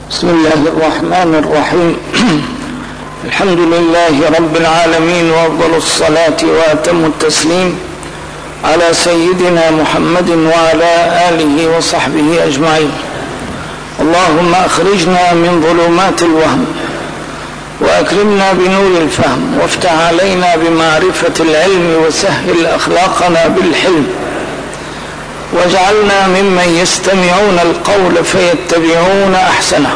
بسم الله الرحمن الرحيم. الحمد لله رب العالمين، وأفضل الصلاة وأتم التسليم على سيدنا محمد وعلى آله وصحبه أجمعين. اللهم أخرجنا من ظلمات الوهم وأكرمنا بنور الفهم، وافتح علينا بمعرفة العلم، وسهل أخلاقنا بالحلم، واجعلنا ممن يستمعون القول فيتبعون أحسنه.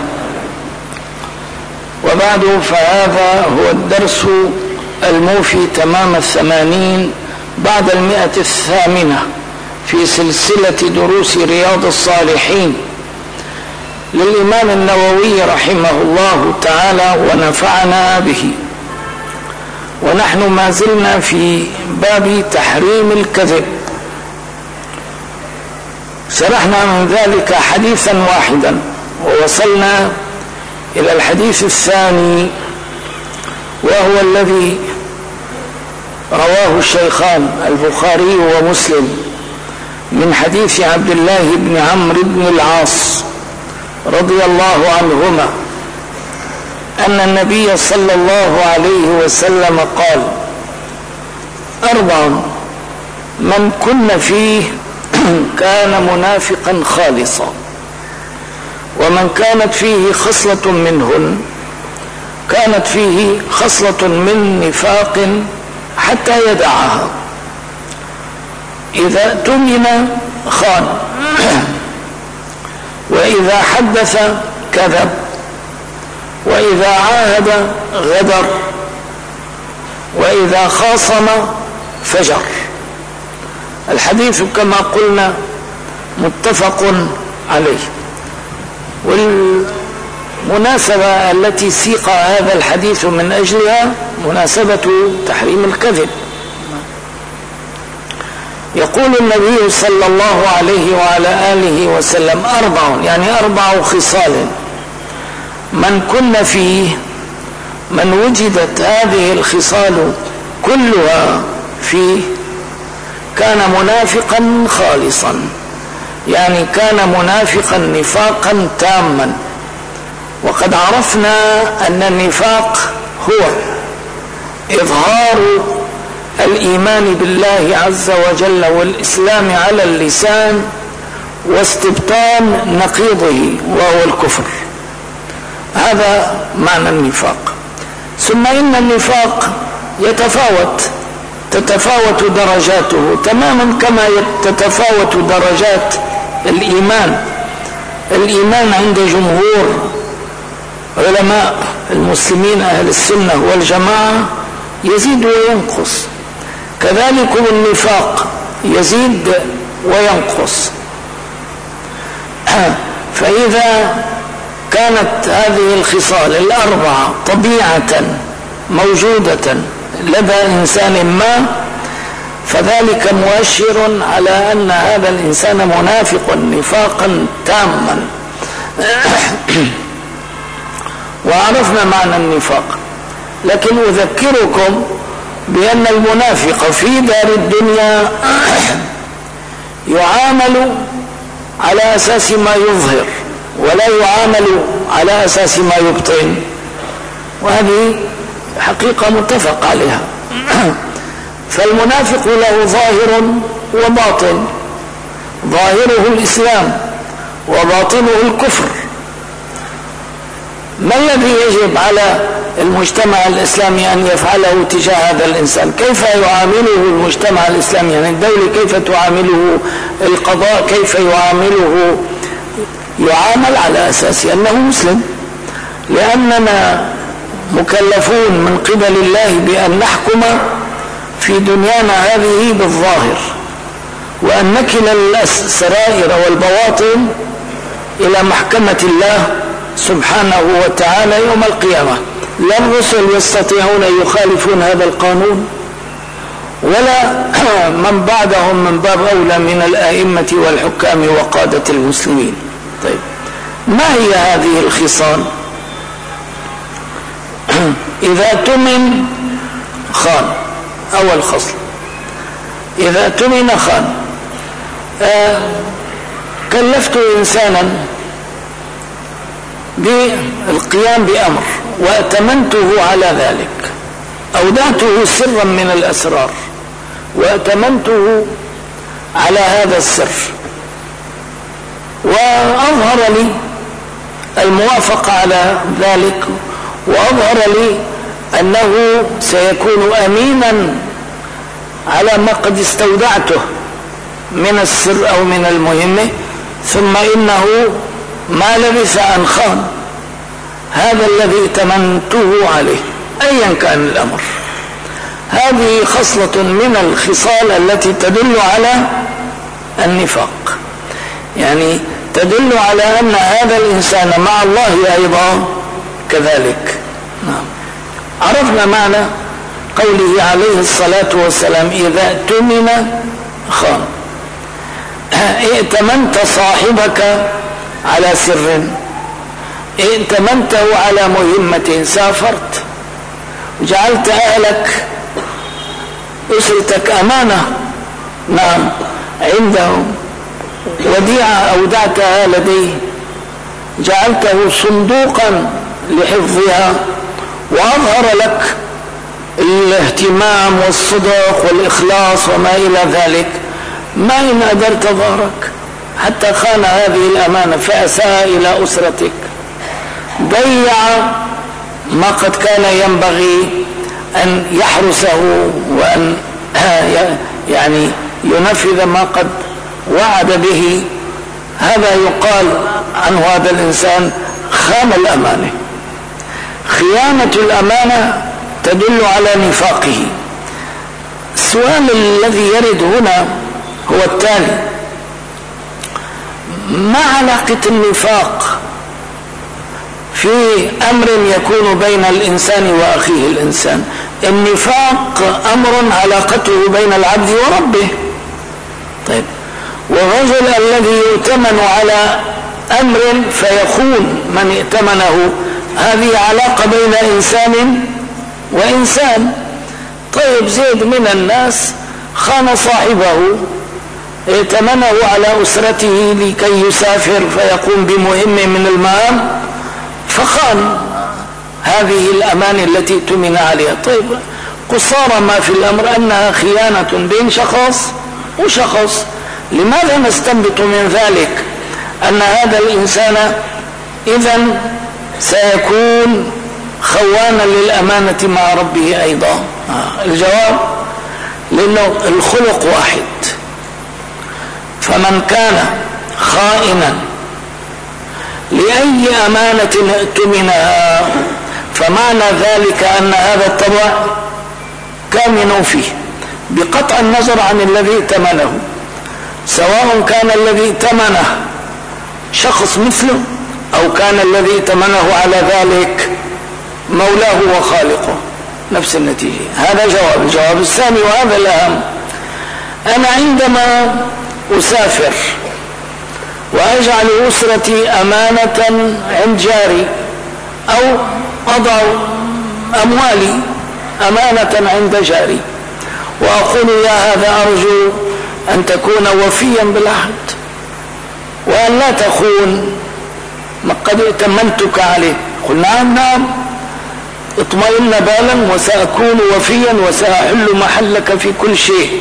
وبعد، فهذا هو الدرس الموفي تمام 80 بعد 108 في سلسلة دروس رياض الصالحين للإمام النووي رحمه الله تعالى ونفعنا به. ونحن ما زلنا في باب تحريم الكذب. شرحنا من ذلك حديثا واحدا، ووصلنا إلى الحديث الثاني، وهو الذي رواه الشيخان البخاري ومسلم من حديث عبد الله بن عمرو بن العاص رضي الله عنهما أن النبي صلى الله عليه وسلم قال: 4 من كن فيه كان منافقا خالصا، ومن كانت فيه خصلة منهن كانت فيه خصلة من نفاق حتى يدعها. إذا اؤتمن خان، وإذا حدث كذب، وإذا عاهد غدر، وإذا خاصم فجر. الحديث كما قلنا متفق عليه. والمناسبة التي سيق هذا الحديث من أجلها مناسبة تحريم الكذب. يقول النبي صلى الله عليه وعلى آله وسلم: 4 يعني 4 خصال من كن فيه، من وجدت هذه الخصال كلها فيه كان منافقا خالصا، يعني كان منافقا نفاقا تاما. وقد عرفنا أن النفاق هو إظهار الإيمان بالله عز وجل والإسلام على اللسان، واستبطان نقيضه وهو الكفر. هذا معنى النفاق. ثم إن النفاق تتفاوت درجاته تماما كما تتفاوت درجات الإيمان. الإيمان عند جمهور علماء المسلمين أهل السنة والجماعة يزيد وينقص، كذلك النفاق يزيد وينقص. فإذا كانت هذه الخصال 4 طبيعة موجودة لدى إنسان ما، فذلك مؤشر على أن هذا الإنسان منافق نفاقا تاما. وعرفنا معنى النفاق، لكن أذكركم بأن المنافق في دار الدنيا يعامل على أساس ما يظهر، ولا يعامل على أساس ما يبطن، وهذه حقيقة متفق عليها. فالمنافق له ظاهر وباطن، ظاهره الإسلام وباطنه الكفر. ما الذي يجب على المجتمع الإسلامي أن يفعله تجاه هذا الإنسان؟ كيف يعامله المجتمع الإسلامي؟ يعني الدولة كيف تعامله؟ القضاء كيف يعامله؟ يعامل على أساس أنه مسلم، لأننا مكلفون من قبل الله بأن نحكم في دنيانا هذه بالظاهر، وأن نكل السرائر والبواطن إلى محكمة الله سبحانه وتعالى يوم القيامة. لا الرسل يستطيعون يخالفون هذا القانون، ولا من بعدهم من باب أولى من الآئمة والحكام وقادة المسلمين. طيب، ما هي هذه الخصال؟ إذا اؤتمن خان، أول خصل، إذا اؤتمن خان. كلفت إنسانا بالقيام بأمر وأتمنته على ذلك، أودعته سرا من الأسرار وأتمنته على هذا السر، وأظهر لي الموافقة على ذلك، وأظهر لي أنه سيكون أمينا على ما قد استودعته من السر أو من المهمة، ثم إنه ما لبث أن خان هذا الذي ائتمنته عليه أيا كان الأمر. هذه خصلة من الخصال التي تدل على النفاق، يعني تدل على أن هذا الإنسان مع الله أيضا كذلك. نعم. عرفنا معنى قوله عليه الصلاة والسلام إذا اؤتمن خان. ائتمنت صاحبك على سر، ائتمنته على مهمة، سافرت وجعلت أهلك أسرتك أمانة نعم عندهم، وديعة أودعتها لديه، جعلته صندوقا لحفظها، وأظهر لك الاهتمام والصدق والإخلاص وما إلى ذلك، ما إن أدرت ظهرك حتى خان هذه الأمانة فأساء إلى أسرتك، ضيع ما قد كان ينبغي أن يحرسه وأن يعني ينفذ ما قد وعد به. هذا يقال عنه هذا الإنسان خان الأمانة. خيانة الأمانة تدل على نفاقه. السؤال الذي يرد هنا هو التالي: ما علاقة النفاق في أمر يكون بين الإنسان وأخيه الإنسان؟ النفاق أمر علاقته بين العبد وربه. طيب، والرجل الذي يؤتمن على أمر فيخون من ائتمنه، هذه علاقة بين إنسان وإنسان. طيب، زيد من الناس خان صاحبه، ائتمنه على أسرته لكي يسافر فيقوم بمهمة من المهام، فخان هذه الأمانة التي اؤتمن عليها. طيب، قصارى ما في الأمر أنها خيانة بين شخص وشخص. لماذا نستنبط من ذلك أن هذا الإنسان إذن سيكون خوانا للأمانة مع ربه أيضا؟ الجواب: لأنه الخلق واحد. فمن كان خائنا لأي أمانة ائتمنها فمعنى ذلك أن هذا الطبع كامن فيه بقطع النظر عن الذي ائتمنه، سواء كان الذي ائتمنه شخص مثله أو كان الذي ائتمنه على ذلك مولاه وخالقه، نفس النتيجة. هذا جواب. الجواب الثاني وهذا الأهم: أنا عندما أسافر وأجعل أسرتي أمانة عند جاري، أو أضع أموالي أمانة عند جاري، وأقول يا هذا أرجو أن تكون وفيا بالعهد وأن لا تخون ما قد ائتمنتك عليه. قل نعم نعم، اطمئن بالا وسأكون وفيا وسأحل محلك في كل شيء.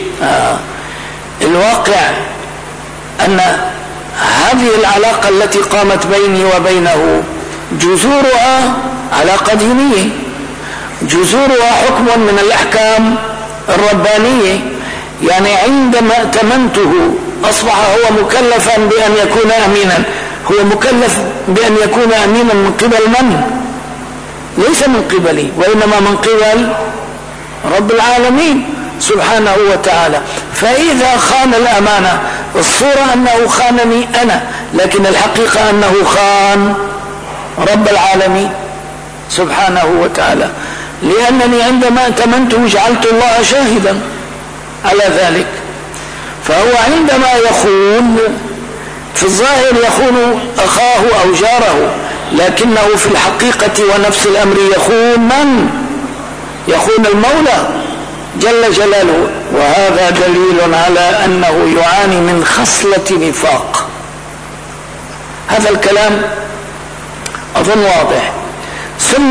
الواقع أن هذه العلاقة التي قامت بيني وبينه جذورها علاقة دينية، جذورها حكم من الأحكام الربانية. يعني عندما ائتمنته أصبح هو مكلفا بأن يكون أمينا. هو مكلف بأن يكون أمينا من قبل من؟ ليس من قبلي، وإنما من قبل رب العالمين سبحانه وتعالى. فإذا خان الأمانة، الصورة أنه خانني أنا، لكن الحقيقة أنه خان رب العالمين سبحانه وتعالى، لأنني عندما ائتمنته جعلت الله شاهدا على ذلك. فهو عندما يخون في الظاهر يخون أخاه أو جاره، لكنه في الحقيقة ونفس الأمر يخون من؟ يخون المولى جل جلاله. وهذا دليل على أنه يعاني من خصلة نفاق. هذا الكلام أظن واضح. ثم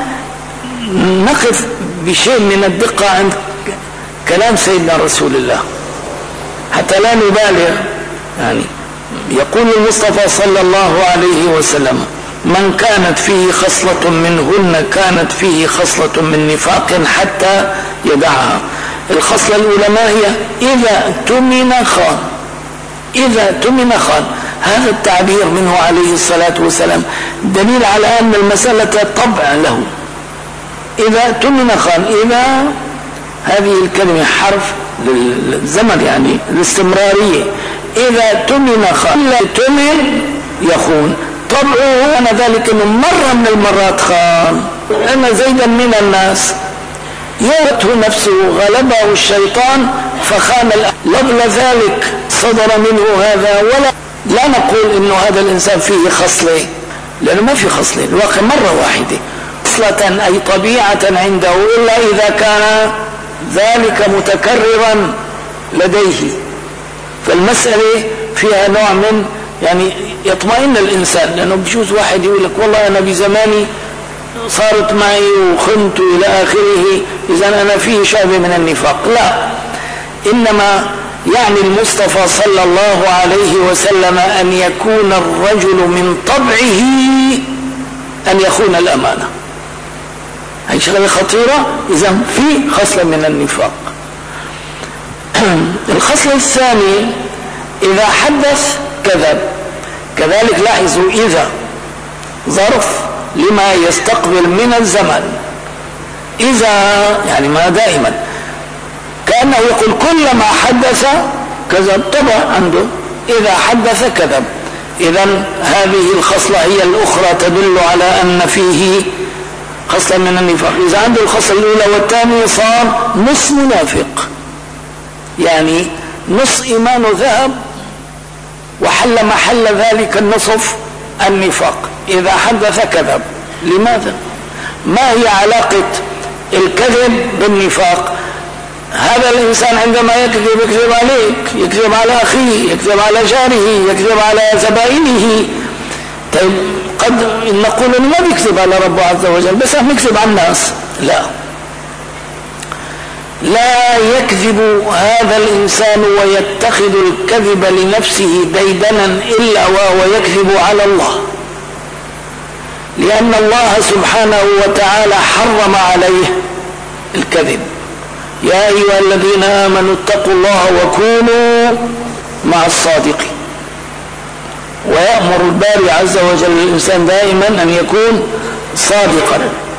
نقف بشيء من الدقة عند كلام سيدنا رسول الله حتى لا نبالغ. يعني يقول المصطفى صلى الله عليه وسلم: من كانت فيه خصلة منهن كانت فيه خصلة من نفاق حتى يدعها. الخصلة الأولى ما هي؟ إذا اؤتمن خان. إذا اؤتمن خان، هذا التعبير منه عليه الصلاة والسلام دليل على أن المسألة طبع له. إذا اؤتمن خان، إذا هذه الكلمة حرف للزمن، يعني الاستمرارية. إذا اؤتمن خان، إذا اؤتمن يخون. طبعه أنا ذلك أنه مرة من المرات خان. أنا زيدا من الناس يورته نفسه، غلبه الشيطان فخان. لولا ذلك صدر منه هذا. ولا لا نقول انه هذا الانسان فيه خصلة، لانه ما في خصلة، الواقع مرة واحدة خصلة اي طبيعة عنده، الا اذا كان ذلك متكررا لديه. فالمسألة فيها نوع من يعني يطمئن الانسان، لانه بجوز واحد يقول لك والله انا بزماني صارت معي وخنت الى اخره، اذا انا فيه شعبة من النفاق. لا، انما يعني المصطفى صلى الله عليه وسلم أن يكون الرجل من طبعه أن يخون الأمانة. هذه شغلة خطيرة. إذا في خصلة من النفاق. الخصلة الثانية إذا حدث كذب. كذلك لاحظوا إذا ظرف لما يستقبل من الزمن. إذا يعني ما دائما، كأنه يقول كلما حدث كذب. طبعا عنده إذا حدث كذب. إذن هذه الخصلة هي الأخرى تدل على أن فيه خصلة من النفاق. إذا عنده الخصلة الأولى والثانية صار نص منافق، يعني نص إيمانه ذهب وحل محل ذلك النصف النفاق. إذا حدث كذب. لماذا؟ ما هي علاقة الكذب بالنفاق؟ هذا الإنسان عندما يكذب عليك، يكذب على أخيه، يكذب على جاره، يكذب على زبائنه. طيب قد نقول إنه ما بيكذب على ربه عز وجل، بس بيكذب على الناس. لا يكذب هذا الإنسان ويتخذ الكذب لنفسه ديدنا إلا وهو يكذب على الله، لأن الله سبحانه وتعالى حرم عليه الكذب. يا أيها الذين آمنوا اتقوا الله وكونوا مع الصادقين. ويأمر الباري عز وجل الإنسان دائما أن يكون صادقا.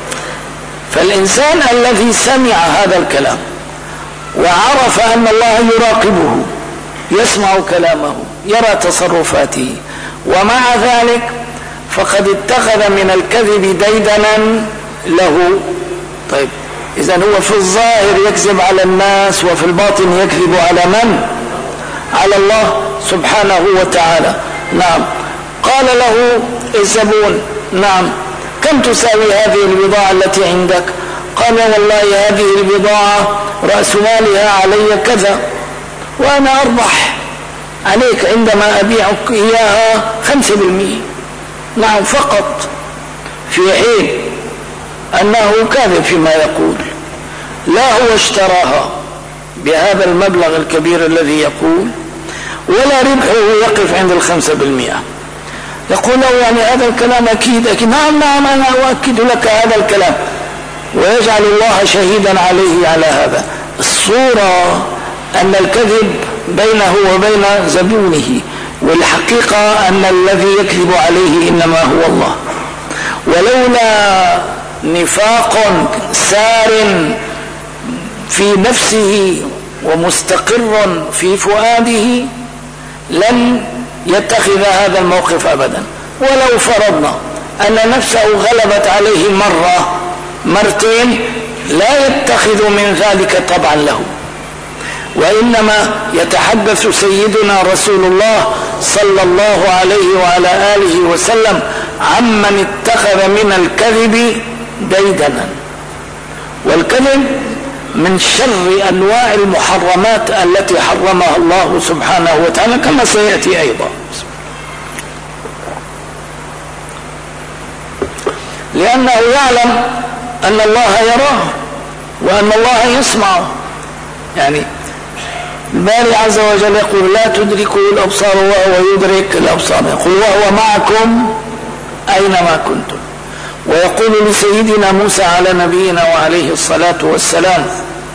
فالإنسان الذي سمع هذا الكلام وعرف أن الله يراقبه، يسمع كلامه، يرى تصرفاته، ومع ذلك فقد اتخذ من الكذب ديدنا له. طيب إذن هو في الظاهر يكذب على الناس، وفي الباطن يكذب على من؟ على الله سبحانه وتعالى. نعم. قال له الزبون: نعم، كم تساوي هذه البضاعة التي عندك؟ قال: والله هذه البضاعة رأس مالها علي كذا، وأنا أربح عليك عندما أبيعك إياها 5%. نعم، فقط، في حين أنه كاذب فيما يقول. لا هو اشتراها بهذا المبلغ الكبير الذي يقول، ولا ربحه يقف عند 5%. يقول له: يعني هذا الكلام أكيد. نعم أنا أؤكد لك هذا الكلام، ويجعل الله شهيدا عليه على هذا. الصورة أن الكذب بينه وبين زبونه، والحقيقة أن الذي يكذب عليه إنما هو الله. ولولا نفاق سار في نفسه ومستقر في فؤاده لن يتخذ هذا الموقف أبدا. ولو فرضنا أن نفسه غلبت عليه مرة مرتين لا يتخذ من ذلك طبعا له، وإنما يتحدث سيدنا رسول الله صلى الله عليه وعلى آله وسلم عمن اتخذ من الكذب ديدنا. والكذب من شر أنواع المحرمات التي حرمها الله سبحانه وتعالى كما سيأتي أيضا. لأنه يعلم أن الله يراه وأن الله يسمعه. يعني الباري عز وجل يقول لا تدركه الأبصار وهو يدرك الأبصار، يقول وهو معكم أينما كنتم. ويقول لسيدنا موسى على نبينا وعليه الصلاة والسلام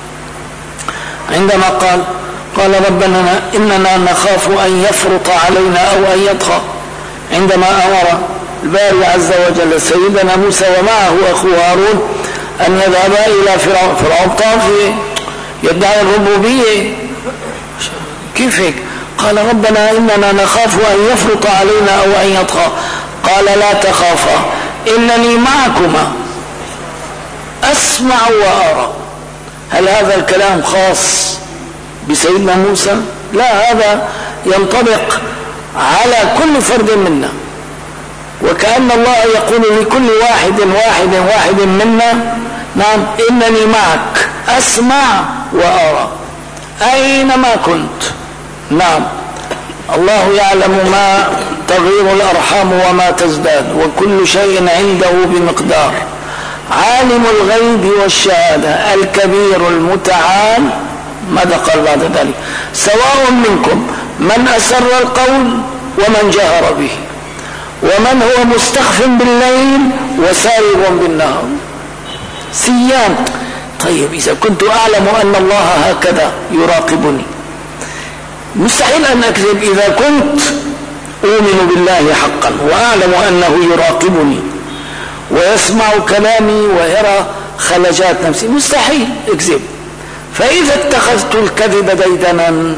عندما قال ربنا إننا نخاف أن يفرط علينا أو أن يطغى، عندما أمر الباري عز وجل سيدنا موسى ومعه أخوه هارون أن يذهبا إلى فرعون طاغية يدعي الربوبية، كيف هيك؟ قال ربنا إننا نخاف أن يفرط علينا أو أن يطغى، قال لا تخافا إنني معكما أسمع وأرى. هل هذا الكلام خاص بسيدنا موسى؟ لا، هذا ينطبق على كل فرد منا، وكأن الله يقول لكل واحد منا نعم إنني معك أسمع وأرى أينما كنت. نعم الله يعلم ما تغير الأرحام وما تزداد، وكل شيء عنده بمقدار. عالم الغيب والشهادة الكبير المتعال. ماذا قال بعد ذلك؟ سواء منكم من أسر القول ومن جهر به ومن هو مستخف بالليل وسارب بالنهار. سيان. طيب إذا كنت أعلم أن الله هكذا يراقبني، مستحيل أن أكذب إذا كنت أؤمن بالله حقا وأعلم أنه يراقبني ويسمع كلامي ويرى خلجات نفسي، مستحيل أكذب. فإذا اتخذت الكذب ديدنا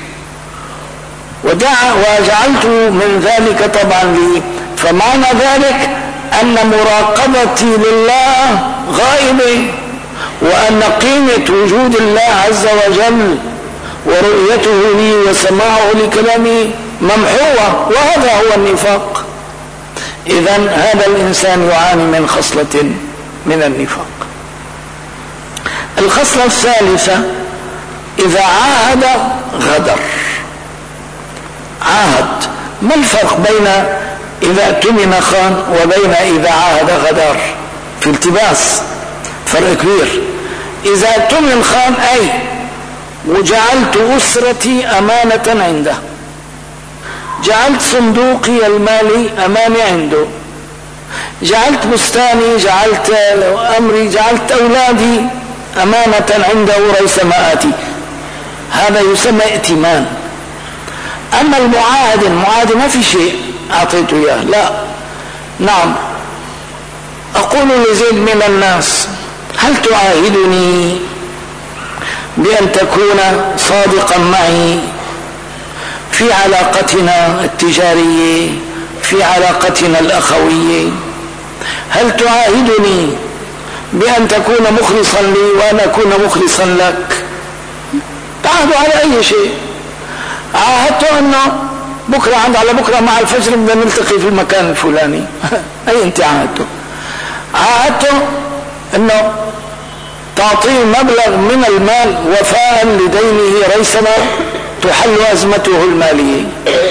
وجعلت من ذلك طبعا لي، فمعنى ذلك أن مراقبتي لله غائبة، وأن قيمة وجود الله عز وجل ورؤيته لي وسماعه لكلامي ممحوة، وهذا هو النفاق. إذن هذا الإنسان يعاني من خصلة من النفاق. الخصلة الثالثة إذا عاهد غدر. عاهد، ما الفرق بين إذا اؤتمن خان وبين إذا عاهد غدر؟ في التباس فرق كبير. إذا اؤتمن خان أي وجعلت أسرتي أمانة عنده، جعلت صندوقي المالي أماني عنده، جعلت بستاني، جعلت أمري، جعلت أولادي أمانة عنده رئيس مآتي، هذا يسمى ائتمان. أما المعاهد ما في شيء أعطيته إياه، لا. نعم أقول لزيد من الناس هل تعاهدني بأن تكون صادقا معي في علاقتنا التجارية، في علاقتنا الأخوية؟ هل تعاهدني بأن تكون مخلصا لي وأنا أكون مخلصا لك؟ تعاهدوا على أي شيء. عاهدت أنه بكرة على بكرة مع الفجر بدنا نلتقي في المكان الفلاني أي أنت عاهدته. عاهدت أنه تعطيه مبلغ من المال وفاء لدينه ريثما تحل أزمته المالية.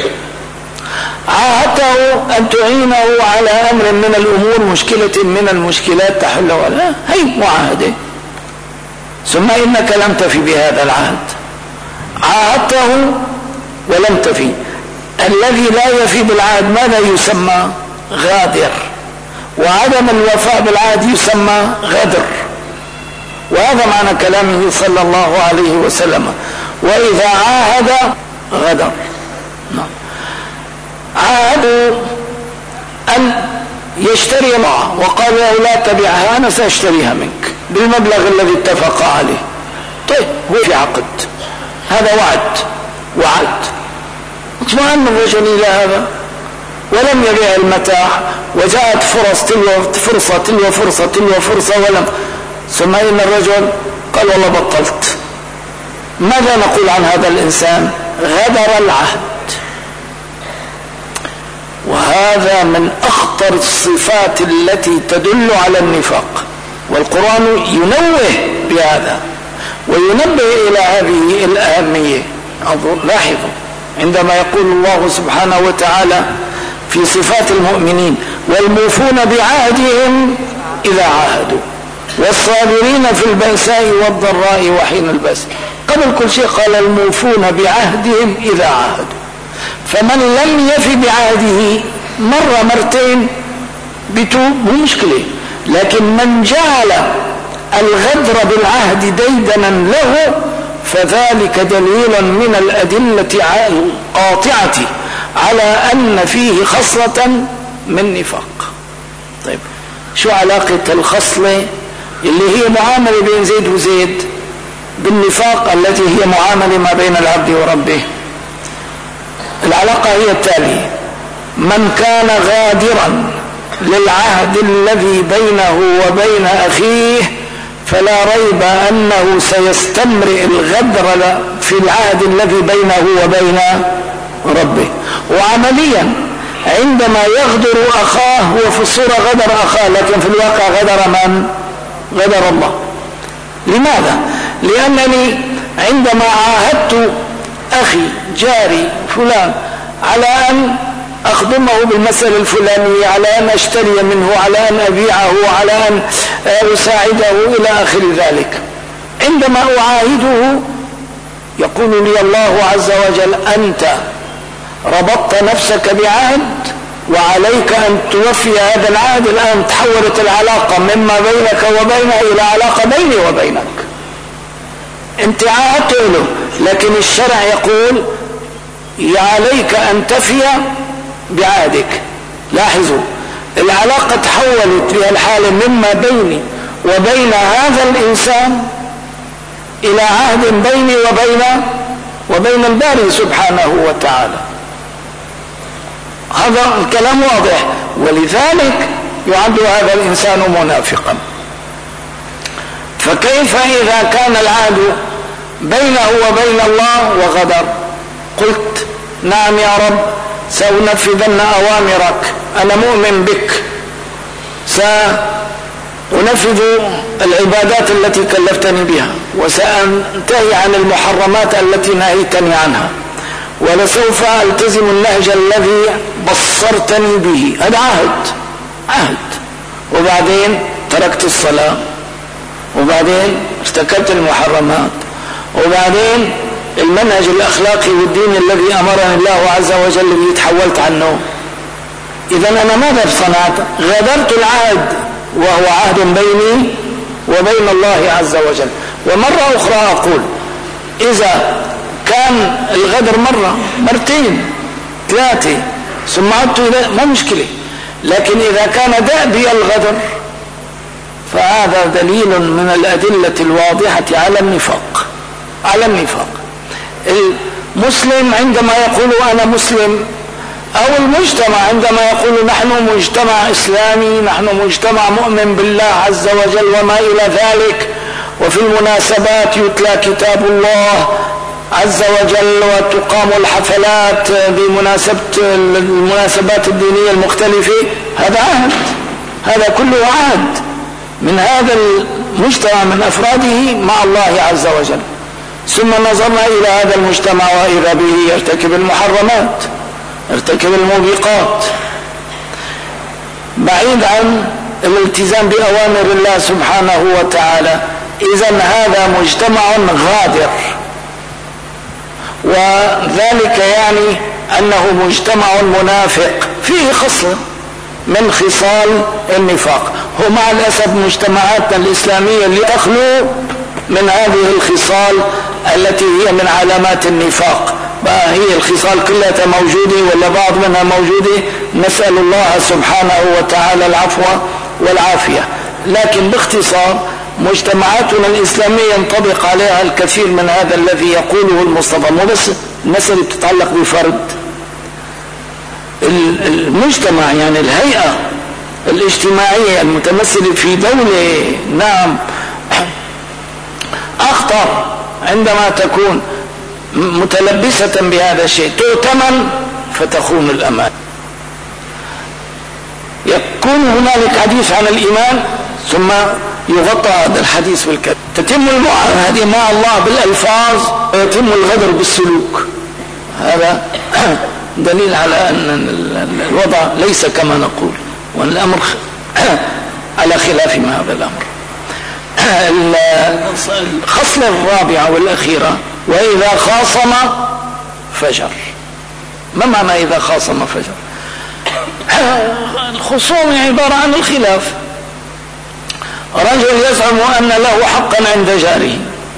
عاهدته أن تعينه على أمر من الأمور، مشكلة من المشكلات تحله، لا هي معاهدة. ثم إنك لم تفي بهذا العهد. عاهدته ولم تفي. الذي لا يفي بالعهد ماذا يسمى؟ غادر. وعدم الوفاء بالعهد يسمى غدر. وهذا معنى كلامه صلى الله عليه وسلم وإذا عاهد غدر. عاهدوا أن يشتري معه وقال له لا تبيعها، أنا سأشتريها منك بالمبلغ الذي اتفق عليه. طيب هو في عقد، هذا وعد. اطمئن الرجل إلى هذا ولم يبيع المتاع، وجاءت فرصة ولم. ثم إن الرجل قال والله بطلت. ماذا نقول عن هذا الإنسان؟ غدر العهد. وهذا من أخطر الصفات التي تدل على النفاق، والقرآن ينوه بهذا وينبه إلى هذه الأهمية. لاحظوا عندما يقول الله سبحانه وتعالى في صفات المؤمنين والموفون بعهدهم إذا عاهدوا والصابرين في البأساء والضراء وحين البأس. قبل كل شيء قال الموفون بعهدهم إذا عاهدوا. فمن لم يفي بعهده مرة مرتين بتوب مو مشكلة، لكن من جعل الغدر بالعهد ديدنا له فذلك دليل من الأدلة القاطعة على أن فيه خصلة من نفاق. طيب شو علاقة الخصلة اللي هي معاملة بين زيد وزيد بالنفاق التي هي معاملة ما بين العبد وربه؟ العلاقة هي التالية: من كان غادرا للعهد الذي بينه وبين أخيه فلا ريب أنه سيستمرئ الغدر في العهد الذي بينه وبين ربه. وعمليا عندما يغدر أخاه هو في الصورة غدر أخاه، لكن في الواقع غدر من؟ غدر الله. لماذا؟ لأنني عندما عاهدت أخي جاري فلان على أن أخدمه بالمسألة الفلانية، على أن أشتري منه، على أن أبيعه، على أن أساعده إلى آخر ذلك، عندما أعاهده يقول لي الله عز وجل: أنت ربطت نفسك بعهد وعليك أن توفي هذا العهد. الآن تحولت العلاقة مما بينك وبينه إلى علاقة بيني وبينك. انت عاهدت له، لكن الشرع يقول عليك أن تفي بعهدك. لاحظوا العلاقة تحولت في الحالة مما بيني وبين هذا الإنسان إلى عهد بيني وبين الباري سبحانه وتعالى. هذا الكلام واضح، ولذلك يعد هذا الإنسان منافقا. فكيف إذا كان العهد بينه وبين الله وغدر؟ قلت: نعم يا رب، سأنفذن أوامرك، أنا مؤمن بك، سأنفذ العبادات التي كلفتني بها، وسأنتهي عن المحرمات التي نهيتني عنها، ولسوف ألتزم النهج الذي بصرتني به. هذا عهد. وبعدين تركت الصلاة، وبعدين ارتكبت المحرمات، وبعدين المنهج الأخلاقي والدين الذي أمرني الله عز وجل به تحولت عنه. إذن أنا ماذا صنعت؟ غادرت العهد، وهو عهد بيني وبين الله عز وجل. ومرة أخرى أقول: إذا كان الغدر مرة مرتين 3 ثم عدت إلى ما مشكلة، لكن إذا كان دأبي الغدر فهذا دليل من الأدلة الواضحة على النفاق. المسلم عندما يقول أنا مسلم، أو المجتمع عندما يقول نحن مجتمع إسلامي، نحن مجتمع مؤمن بالله عز وجل وما إلى ذلك، وفي المناسبات يتلى كتاب الله عز وجل وتقام الحفلات بمناسبة المناسبات الدينية المختلفة، هذا عهد، هذا كله عهد من هذا المجتمع من أفراده مع الله عز وجل. ثم نظرنا إلى هذا المجتمع وإذا به يرتكب المحرمات، يرتكب الموبقات، بعيد عن الالتزام بأوامر الله سبحانه وتعالى. إذن هذا مجتمع غادر، وذلك يعني أنه مجتمع منافق فيه خصلة من خصال النفاق. هو مع الأسف مجتمعاتنا الإسلامية اللي تخلو من هذه الخصال التي هي من علامات النفاق. بقى هي الخصال كلها موجودة ولا بعض منها موجودة؟ نسأل الله سبحانه وتعالى العفو والعافية. لكن باختصار مجتمعاتنا الإسلامية ينطبق عليها الكثير من هذا الذي يقوله المصطفى. مو بس المسألة تتعلق بفرد، المجتمع يعني الهيئة الاجتماعية المتمثلة في دولة نعم أخطر عندما تكون متلبسة بهذا الشيء، تؤتمن فتخون الأمان. يكون هنالك حديث عن الإيمان ثم يغطى هذا الحديث بالكذب، تتم المعاهدة مع الله بالألفاظ ويتم الغدر بالسلوك. هذا دليل على أن الوضع ليس كما نقول، والأمر على خلاف ما هذا الأمر. الخصلة الرابعة والأخيرة: وإذا خاصم فجر. ما معنى إذا خاصم فجر؟ الخصوم عبارة عن الخلاف. رجل يزعم أن له حقا عند جاره،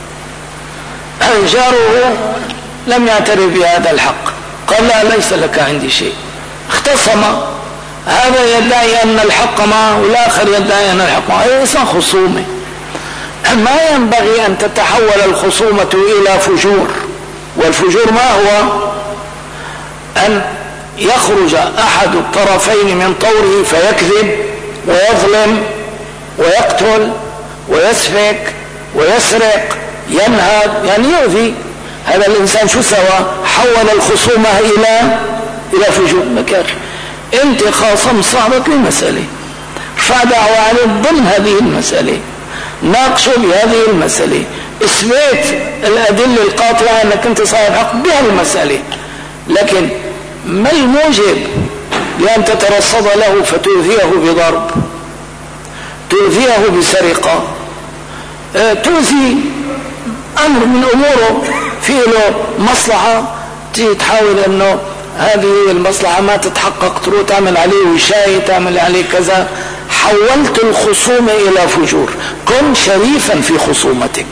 جاره لم يعترف بهذا الحق، قال لا ليس لك عندي شيء، اختصم، هذا يدعي أن الحق معه والآخر يدعي أن الحق معه، ليس خصومه. ما ينبغي أن تتحول الخصومة إلى فجور، والفجور ما هو؟ أن يخرج أحد الطرفين من طوره فيكذب ويظلم ويقتل ويسفك ويسرق ينهب، يعني يؤذي. هذا الإنسان شو سوى؟ حول الخصومة إلى فجور. مكاخي أنت خاصم صاحبك لمسألة، ارفع دعوة عليه ضمن هذه المسألة، ناقشوا بهذه المسألة، اثبات الأدلة القاطعة أنك أنت صاحب حق بهالمسألة. لكن ما الموجب لأن تترصد له فتؤذيه بضرب، تؤذيه بسرقة، تؤذي أمر من أموره في له مصلحة، تحاول أنه هذه المصلحة ما تتحقق، تروح تعمل عليه وشاية، تعمل عليه كذا. حولت الخصومة إلى فجور. كن شريفا في خصومتك،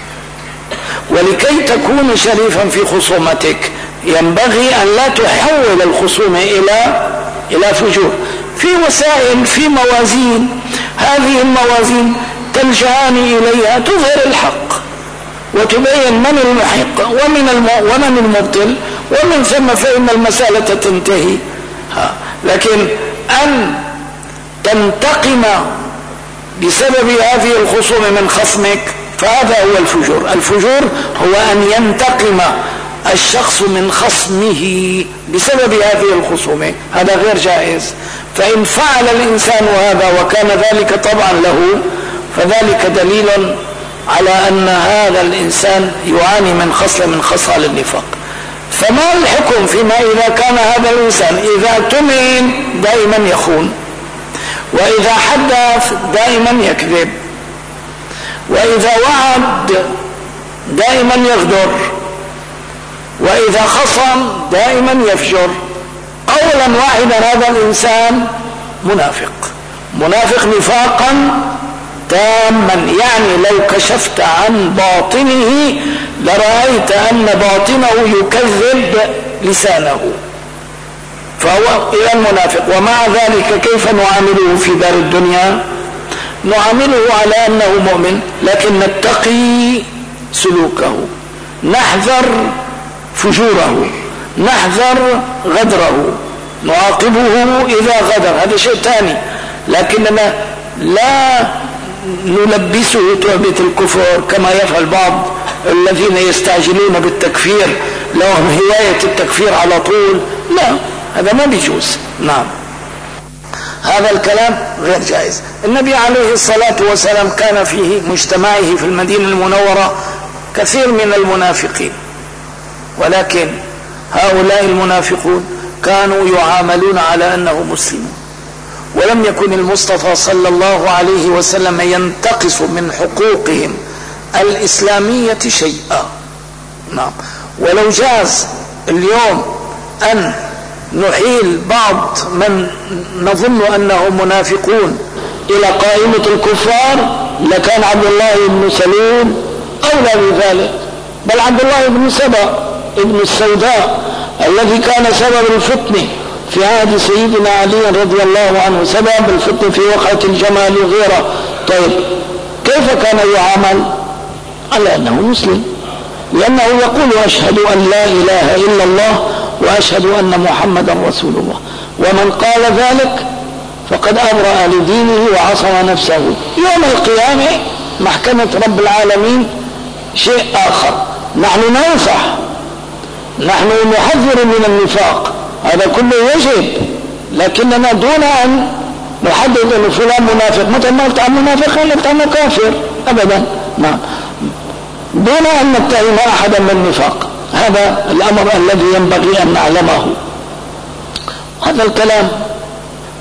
ولكي تكون شريفا في خصومتك ينبغي أن لا تحول الخصومة إلى فجور. في وسائل، في موازين، هذه الموازين تلجأان إليها تظهر الحق وتبين من المحق ومن المبطل، ومن ثم فإن المسألة تنتهي. لكن أن تنتقم بسبب هذه الخصومة من خصمك فهذا هو الفجور. الفجور هو أن ينتقم الشخص من خصمه بسبب هذه الخصومة، هذا غير جائز. فإن فعل الإنسان هذا وكان ذلك طبعا له، فذلك دليل على أن هذا الإنسان يعاني من خصلة من خصال النفاق. فما الحكم فيما إذا كان هذا الإنسان إذا اؤتمن دائما يخون، وإذا حدث دائما يكذب، وإذا وعد دائما يغدر، وإذا خصم دائما يفجر؟ قولا واحدا هذا الإنسان منافق نفاقا تاما. يعني لو كشفت عن باطنه لرأيت أن باطنه يكذب لسانه، فهو إلى المنافق. ومع ذلك كيف نعامله في دار الدنيا؟ نعامله على أنه مؤمن، لكن نتقي سلوكه، نحذر فجوره، نحذر غدره، نعاقبه إذا غدر، هذا شيء ثاني. لكننا لا نلبسه تهمة الكفر كما يفعل بعض الذين يستعجلون بالتكفير، لهم هواية التكفير على طول. لا، هذا ما بيجوز. نعم، هذا الكلام غير جائز. النبي عليه الصلاة والسلام كان فيه مجتمعه في المدينة المنورة كثير من المنافقين، ولكن هؤلاء المنافقون كانوا يعاملون على أنه مسلمون، ولم يكن المصطفى صلى الله عليه وسلم ينتقص من حقوقهم الإسلامية شيئا. نعم، ولو جاز اليوم أن نحيل بعض من نظن أنهم منافقون إلى قائمة الكفار لكان عبد الله بن سلول أولى بذلك، بل عبد الله بن سبأ ابن السوداء الذي كان سبب الفتنة في عهد سيدنا علي رضي الله عنه، سبب الفتنة في وقعة الجمال وغيره. طيب كيف كان يعامل؟ على أنه مسلم، لأنه يقول أشهد أن لا إله إلا الله وأشهد أن محمدا رسول الله، ومن قال ذلك فقد أبرأ لدينه وعصم نفسه. يوم القيامة محكمة رب العالمين شيء آخر. نحن ننصح، نحن نحذر من النفاق، هذا كله يجب، لكننا دون أن نحدد أن فلان منافق، متى ما قلت عن منافق قلت عنه كافر أبدا. نعم، دون أن نتهم أحدا من النفاق. هذا الأمر الذي ينبغي أن نعلمه. هذا الكلام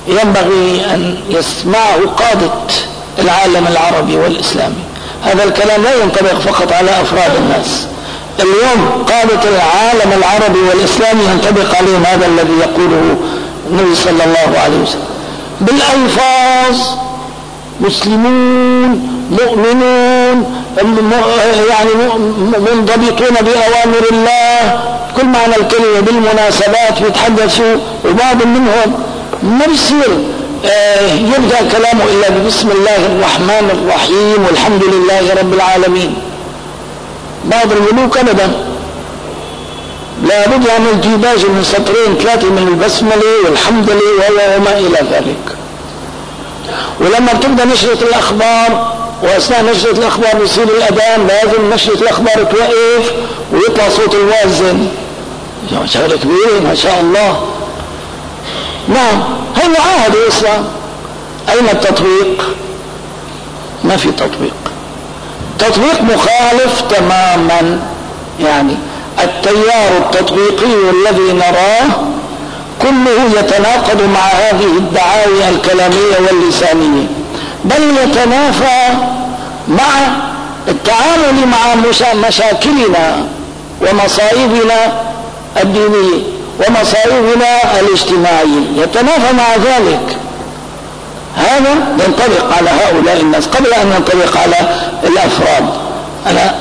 ينبغي أن يسمعه قادة العالم العربي والإسلامي. هذا الكلام لا ينطبق فقط على أفراد الناس. اليوم قادة العالم العربي والإسلامي ينطبق عليهم هذا الذي يقوله النبي صلى الله عليه وسلم بالألفاظ: مسلمون، مؤمنون، يعني منضبطون بأوامر الله، كل معنى الكلمة. بالمناسبات يتحدثوا، وبعض منهم ما بيصير يبدأ كلامه إلا بسم الله الرحمن الرحيم والحمد لله رب العالمين. بعض الملوك أبدا لا بد يعمل ديباج من سطرين ثلاثة من البسملة والحمد لله وما إلى ذلك. ولما بتبدأ نشرة الأخبار، وأثناء نشرة الأخبار بيصير الأذان، لازم نشرة الأخبار توقف ويطلع صوت المؤذن. شغلة كبيرة ما شاء الله. نعم، هي معاهدة الإسلام. أين التطبيق؟ ما في تطبيق. تطبيق مخالف تماما. يعني التيار التطبيقي الذي نراه كله يتناقض مع هذه الدعاوى الكلامية واللسانية، بل يتنافى مع التعامل مع مشاكلنا ومصائبنا الدينية ومصائبنا الاجتماعية، يتنافى مع ذلك. هذا ينطبق على هؤلاء الناس قبل أن ينطبق على الأفراد. أنا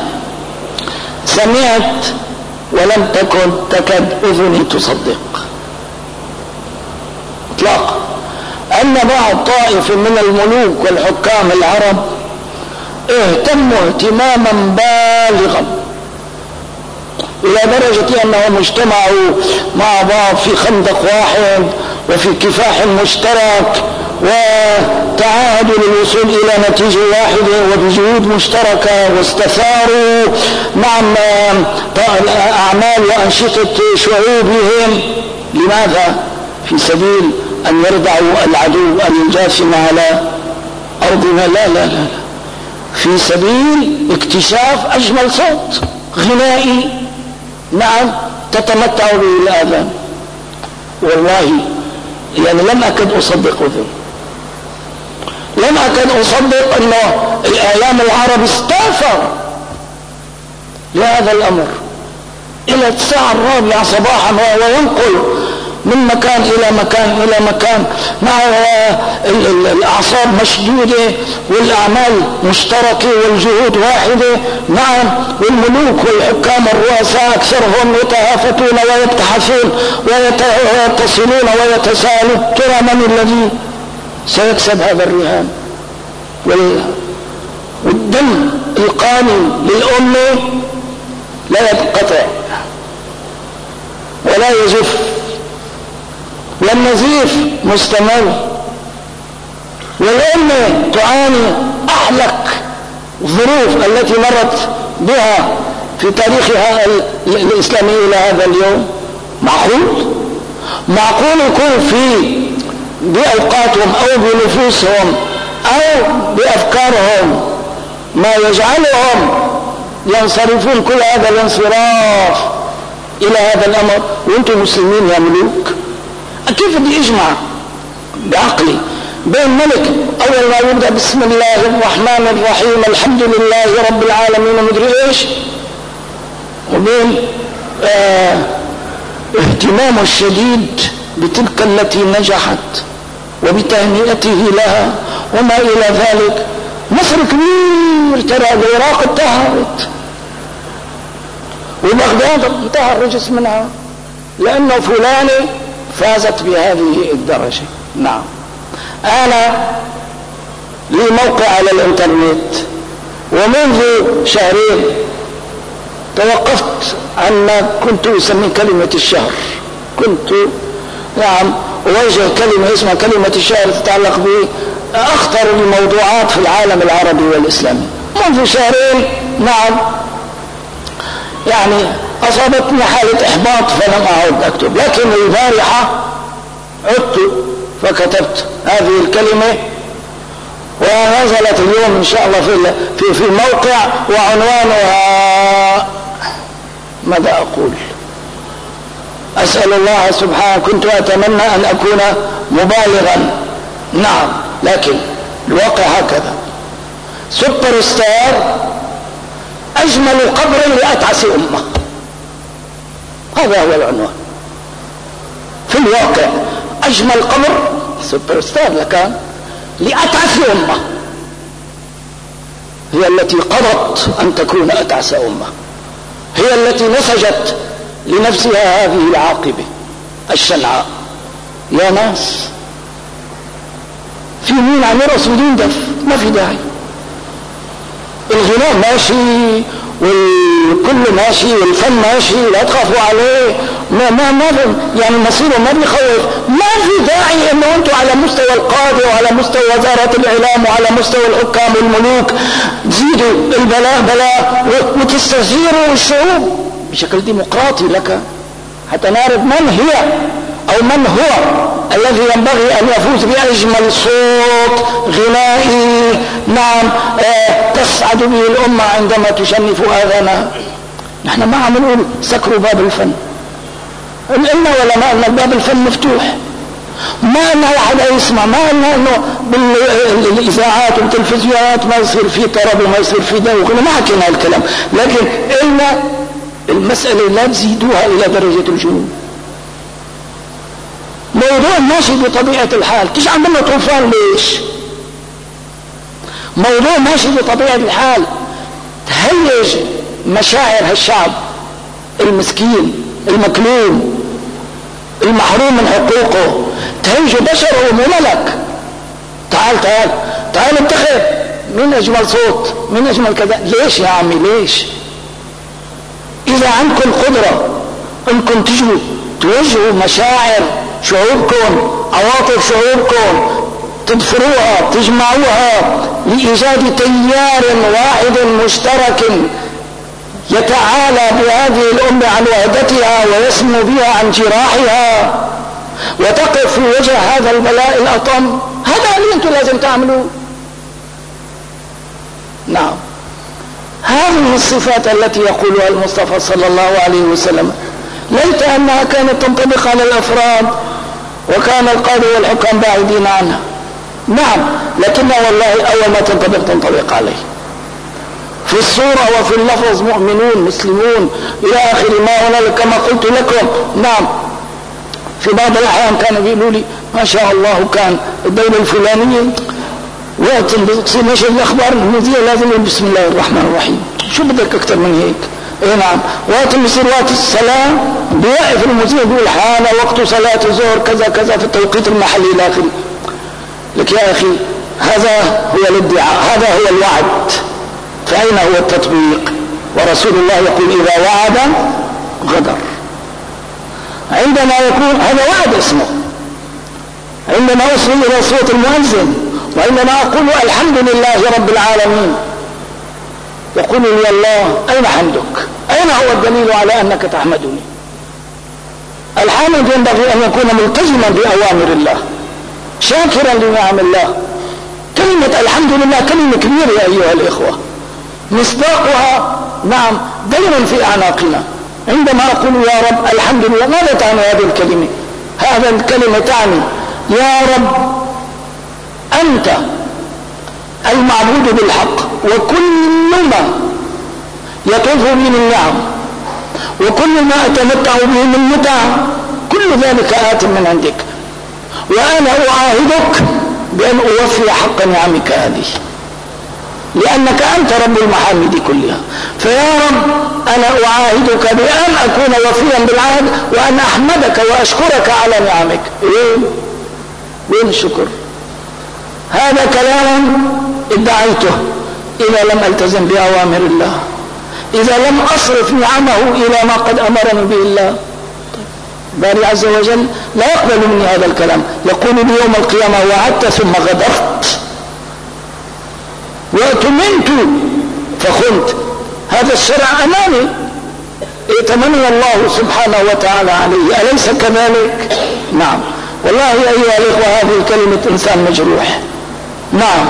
سمعت ولم تكد أذني تصدق اطلاقا أن بعض طائف من الملوك والحكام العرب اهتموا اهتماما بالغا إلى درجة أنهم اجتمعوا مع بعض في خندق واحد وفي كفاح مشترك، وتعاهدوا للوصول إلى نتيجة واحدة وبجهود مشتركة، واستثاروا مع أعمال وأنشطة شعوبهم. لماذا؟ في سبيل أن يردعوا العدو الجاثم على أرضنا. لا لا لا، في سبيل اكتشاف أجمل صوت غنائي، نعم، تتمتع به الآذان. والله يعني لم أكد أصدق ذلك، لم أكد أصدق أن الإعلام العربي استأثر لهذا الأمر إلى الساعة 4 صباحا وهو ينقل من مكان إلى مكان إلى مكان مع الأعصاب مشدودة والأعمال مشتركة والجهود واحدة. نعم، والملوك والحكام الرؤساء أكثرهم يتهافتون ويبتحثون ويتصلون ويتساءلون: ترى من الذي سيكسب هذا الرهان؟ والدم القاني للأمة لا ينقطع ولا يزف، والنزيف مستمر، والأمة تعاني أحلك الظروف التي مرت بها في تاريخها الإسلامي إلى هذا اليوم. معقول يكون في بأوقاتهم أو بنفوسهم أو بأفكارهم ما يجعلهم ينصرفون كل هذا الانصراف إلى هذا الأمر وأنتم مسلمين يا ملوك؟ كيف بدي اجمع بعقلي بين ملك اول ما يبدا بسم الله الرحمن الرحيم الحمد لله رب العالمين ومدري ايش، وبين اهتمامه الشديد بتلك التي نجحت وبتهنئته لها وما الى ذلك؟ مصر كبير، ترى العراق انتهت وبغداد انتهى الرجس منها لانه فلانه فازت بهذه الدرجة. نعم، أنا لي موقع على الإنترنت، ومنذ شهرين توقفت عن ما كنت أسمي كلمة الشهر. كنت نعم أوجه كلمة اسمها كلمة الشهر تتعلق بأخطر الموضوعات في العالم العربي والإسلامي. منذ شهرين نعم يعني أصابتني حالة إحباط فلم أعد أكتب، لكن البارحة عدت فكتبت هذه الكلمة، ونزلت اليوم إن شاء الله في موقع وعنوانها ماذا أقول؟ أسأل الله سبحانه، كنت أتمنى أن أكون مبالغا، نعم، لكن الواقع هكذا. سوبر ستار أجمل قبر لأتعس أمة، هذا هو العنوان في الواقع. أجمل قبر سوبر ستار لكان لأتعس أمة، هي التي قضت أن تكون أتعس أمة، هي التي نسجت لنفسها هذه العاقبة الشنعاء. يا ناس، في مين عم يرقص بدون دف؟ ما في داعي. الغناء ماشي والكل ماشي والفن ماشي، لا تخافوا عليه، ما يعني مصيره ما بيخوف. ما في داعي انه انتم على مستوى القاده وعلى مستوى وزاره الاعلام وعلى مستوى الحكام والملوك تزيدوا البلاء بلاء وتستثيروا الشعوب بشكل ديمقراطي لك، حتى نعرف من هي او من هو الذي ينبغي ان يفوز باجمل صوت غنائي، نعم، تسعد به الامه عندما تشنف اذانها. نحن ما عم نقول سكروا باب الفن، قلنا ولا ما قلنا باب الفن مفتوح، ما قلنا لحدا يسمع، ما قلنا انه بالاذاعات والتلفزيونات ما يصير في طرب وما يصير في دوغ، ما حكينا الكلام، لكن قلنا المساله لا تزيدوها الى درجه الجنون. موضوع ماشي بطبيعة الحال، تيجي عم لنا طوفان ليش؟ موضوع ماشي بطبيعة الحال، تهيج مشاعر هالشعب المسكين المكلوم المحروم من حقوقه، تهيج بشره وملك. تعال تعال تعال انتخب من اجمل صوت، من اجمل كذا. ليش يا عمي ليش؟ اذا عندكم القدرة انكم تجوا توجهوا مشاعر شعوبكم، عواطف شعوبكم، تدفروها تجمعوها لإيجاد تيار واحد مشترك يتعالى بهذه الأمة عن وحدتها ويسمو بها عن جراحها وتقف في وجه هذا البلاء الأطم، هذا اللي أنتم لازم تعملوه. نعم، هذه الصفات التي يقولها المصطفى صلى الله عليه وسلم، ليت أنها كانت تنطبق على الأفراد وكان القادة والحكام بعيدين عنها. نعم، لكنها والله أول ما تنطبق عليه. في الصورة وفي اللفظ مؤمنون مسلمون إلى آخر ما هنالك كما قلت لكم. نعم، في بعض الأحيان كانوا بيقولوا لي ما شاء الله كان الدولة الفلانية وقت بتصير نشر الأخبار المذيع لازم بسم الله الرحمن الرحيم، شو بدك أكثر من هيك؟ اي نعم، وقت بيصير وقت الصلاة بيوقف المذيع بيقول حان وقت صلاة الظهر كذا كذا في التوقيت المحلي إلى آخره. لك يا أخي، هذا هو الادعاء، هذا هو الوعد، فأين هو التطبيق؟ ورسول الله يقول إذا وعد غدر. عندما يكون هذا وعد اسمه، عندما أصل إلى صوت المؤذن وعندما أقول الحمد لله رب العالمين يقول لي الله أين حمدك؟ أين هو الدليل على أنك تحمدني؟ الحامد ينبغي أن يكون ملتزما بأوامر الله شاكرا لنعم الله. كلمة الحمد لله كلمة كبيرة يا أيها الإخوة، مصداقها نعم دائما في أعناقنا. عندما أقول يا رب الحمد لله، ماذا تعني هذه الكلمة؟ هذا الكلمة تعني يا رب أنت المعبود بالحق، وكل ما يطوف به من نعم وكل ما أتمتع به من متع كل ذلك آت من عندك، وأنا أعاهدك بأن أوفي حق نعمك هذه، لأنك أنت رب المحامد كلها. فيا رب أنا أعاهدك بأن أكون وفيا بالعهد وأن أحمدك وأشكرك على نعمك. وين الشكر؟ هذا كلام ادعيته إذا لم ألتزم بأوامر الله، إذا لم أصرف نعمه إلى ما قد أمرني به الله. باري عز وجل لا يقبل مني هذا الكلام، يقول لي يوم القيامة وعدت ثم غدرت وأتمنت فخنت. هذا الشرع أمامي ائتمني الله سبحانه وتعالى عليه، أليس كذلك؟ نعم، والله يا أيها الإخوة هذه كلمة إنسان مجروح. نعم،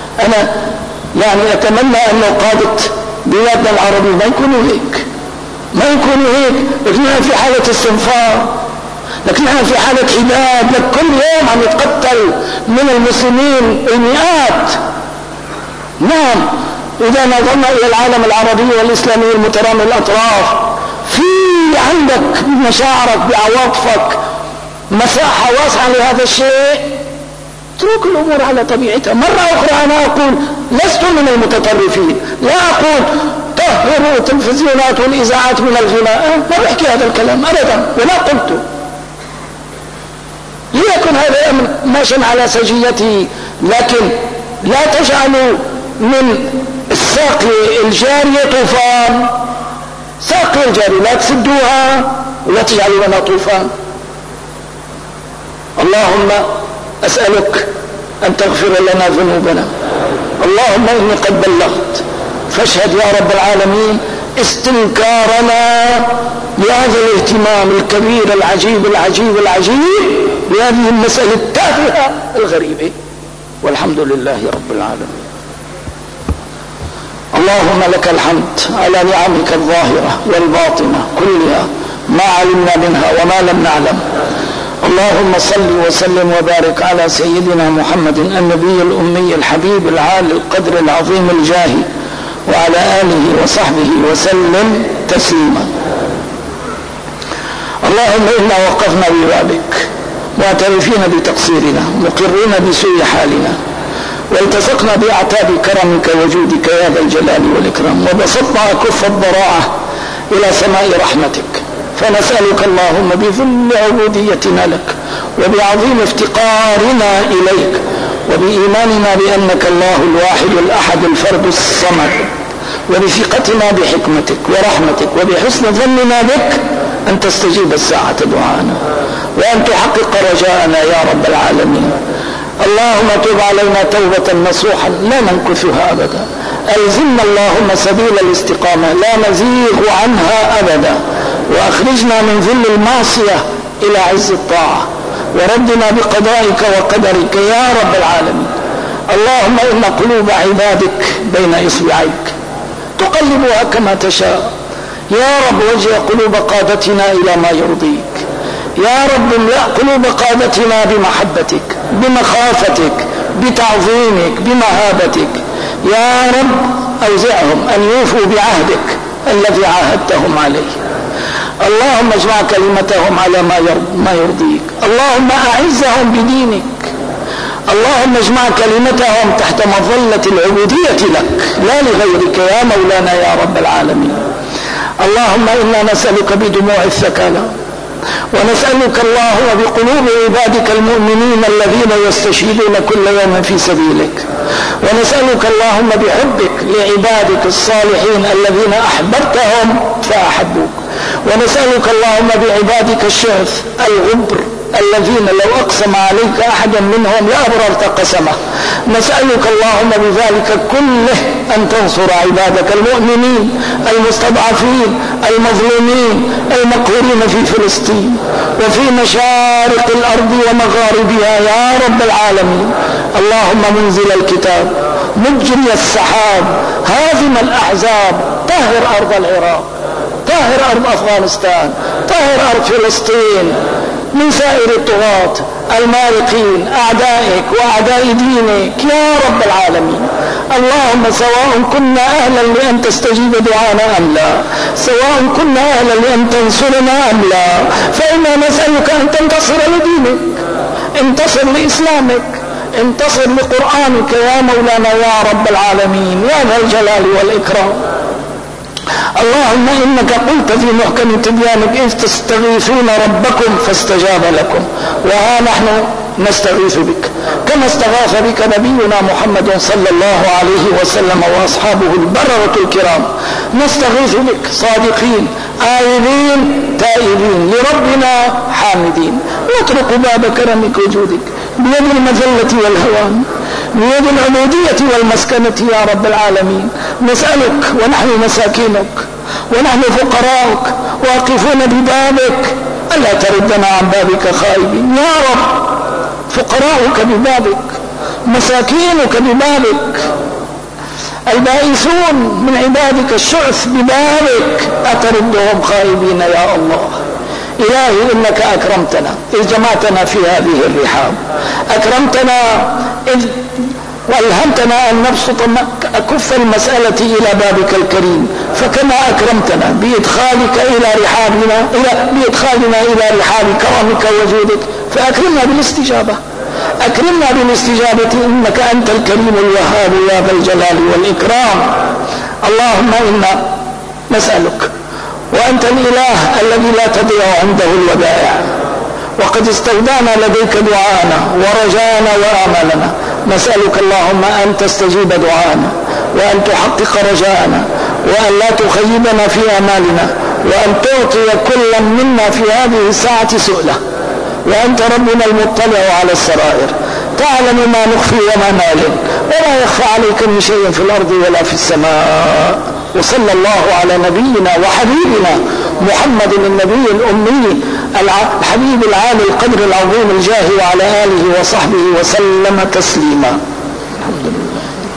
أنا يعني أتمنى أن قادة بلادنا العربية ما يكونوا هيك، ما يكون هيك، لكننا في حالة استنفار، لكننا في حالة حداد. لك كل يوم عم يتقتل من المسلمين المئات. نعم، إذا نظرنا إلى العالم العربي والإسلامي المترامي الأطراف، في عندك مشاعرك بعواطفك مساحة واسعة لهذا الشيء. اترك الأمور على طبيعتها. مرة أخرى أنا أقول لست من المتطرفين، لا أقول طهروا التلفزيونات والإذاعات من الغناء، ما بحكي هذا الكلام أبدا ولا قلته. ليكن هذا الأمر ماشي على سجيته، لكن لا تجعلوا من الساقية الجارية طوفان. ساقية الجارية لا تسدوها ولا تجعلوا لنا طوفان. اللهم أسألك أن تغفر لنا ذنوبنا. اللهم إني قد بلغت، فاشهد يا رب العالمين استنكارنا لهذا الاهتمام الكبير العجيب العجيب العجيب بهذه المسألة التافهة الغريبة، والحمد لله رب العالمين. اللهم لك الحمد على نعمك الظاهرة والباطنة كلها، ما علمنا منها وما لم نعلم. اللهم صل وسلم وبارك على سيدنا محمد النبي الأمي الحبيب العالي القدر العظيم الجاه، وعلى آله وصحبه وسلم تسليما. اللهم إنا وقفنا ببابك معترفين بتقصيرنا مقرين بسوء حالنا، والتصقنا بأعتاب كرمك وجودك يا ذا الجلال والإكرام، وبسطنا كف الضراعة إلى سماء رحمتك. فنسألك اللهم بذل عبوديتنا لك، وبعظيم افتقارنا إليك، وبإيماننا بأنك الله الواحد الأحد الفرد الصمد، وبثقتنا بحكمتك ورحمتك، وبحسن ظننا بك أن تستجيب الساعة دعاءنا، وأن تحقق رجاءنا يا رب العالمين. اللهم تب علينا توبة نصوحا لا ننكثها أبدا. ألزمنا اللهم سبيل الاستقامة لا نزيغ عنها أبدا، وأخرجنا من ذل المعصية إلى عز الطاعة، وردنا بقضائك وقدرك يا رب العالمين. اللهم إن قلوب عبادك بين إصبعيك تقلبها كما تشاء. يا رب وجه قلوب قادتنا إلى ما يرضيك. يا رب املأ قلوب قادتنا بمحبتك بمخافتك بتعظيمك بمهابتك. يا رب أوزعهم أن يوفوا بعهدك الذي عاهدتهم عليه. اللهم اجمع كلمتهم على ما يرضيك. اللهم أعزهم بدينك. اللهم اجمع كلمتهم تحت مظلة العبودية لك لا لغيرك يا مولانا يا رب العالمين. اللهم إنا نسألك بدموع الثكالى، ونسألك اللهم بقلوب عبادك المؤمنين الذين يستشهدون كل يوم في سبيلك، ونسألك اللهم بحبك لعبادك الصالحين الذين أحببتهم فأحبوك، ونسألك اللهم بعبادك الشرف الغبر الذين لو أقسم عليك أحدا منهم لأبررت قسمه. نسألك اللهم بذلك كله أن تنصر عبادك المؤمنين المستضعفين المظلومين المقهورين في فلسطين وفي مشارق الأرض ومغاربها يا رب العالمين. اللهم منزل الكتاب مجري السحاب هازم الأحزاب، طهر أرض العراق، طهر أرض أفغانستان، طهر أرض فلسطين من سائر الطغاة المارقين أعدائك وأعداء دينك يا رب العالمين. اللهم سواء كنا أهلا لأن تستجيب دعانا أم لا، سواء كنا أهلا لأن تنصرنا أم لا، فإنا نسألك أن تنتصر لدينك، انتصر لإسلامك، انتصر لقرآنك يا مولانا يا رب العالمين يا ذا الجلال والإكرام. اللهم إنك قلت في محكم تبيانك إذ تستغيثون ربكم فاستجاب لكم، وها نحن نستغيث بك كما استغاث بك نبينا محمد صلى الله عليه وسلم وأصحابه البررة الكرام. نستغيث بك صادقين آيبين تائبين لربنا حامدين، نطرق باب كرمك وجودك بيد المذلة والهوان، بيد العبودية والمسكنة يا رب العالمين. نسألك ونحن مساكينك ونحن فقراءك واقفون ببابك ألا تردنا عن بابك خائبين يا رب. فقراءك ببابك، مساكينك ببابك، البائسون من عبادك الشعث ببابك أتردهم خائبين يا الله. إلهي إنك أكرمتنا إذ جمعتنا في هذه الرحاب، أكرمتنا إذ وألهمتنا أن نبسط كف المسألة إلى بابك الكريم، فكما أكرمتنا بإدخالنا إلى رحاب كرمك وجودك فأكرمنا بالاستجابة، أكرمنا بالاستجابة إنك أنت الكريم الوهاب يا ذا الجلال والإكرام. اللهم إنا نسألك وأنت الإله الذي لا تضيع عنده الودائع، وقد استودعنا لديك دعاءنا ورجانا وآمالنا، نسألك اللهم أن تستجيب دعاءنا وأن تحقق رجاءنا وأن لا تخيبنا في آمالنا وأن تعطي كل منا في هذه الساعة سؤله، وأنت ربنا المطلع على السرائر، تعلم ما نخفي وما نعلن ولا يخفى عليك من شيء في الأرض ولا في السماء. وصلى الله على نبينا وحبيبنا محمد النبي الأمي الحبيب العالي القدر العظيم الجاه وعلى آله وصحبه وسلم تسليما. الحمد لله.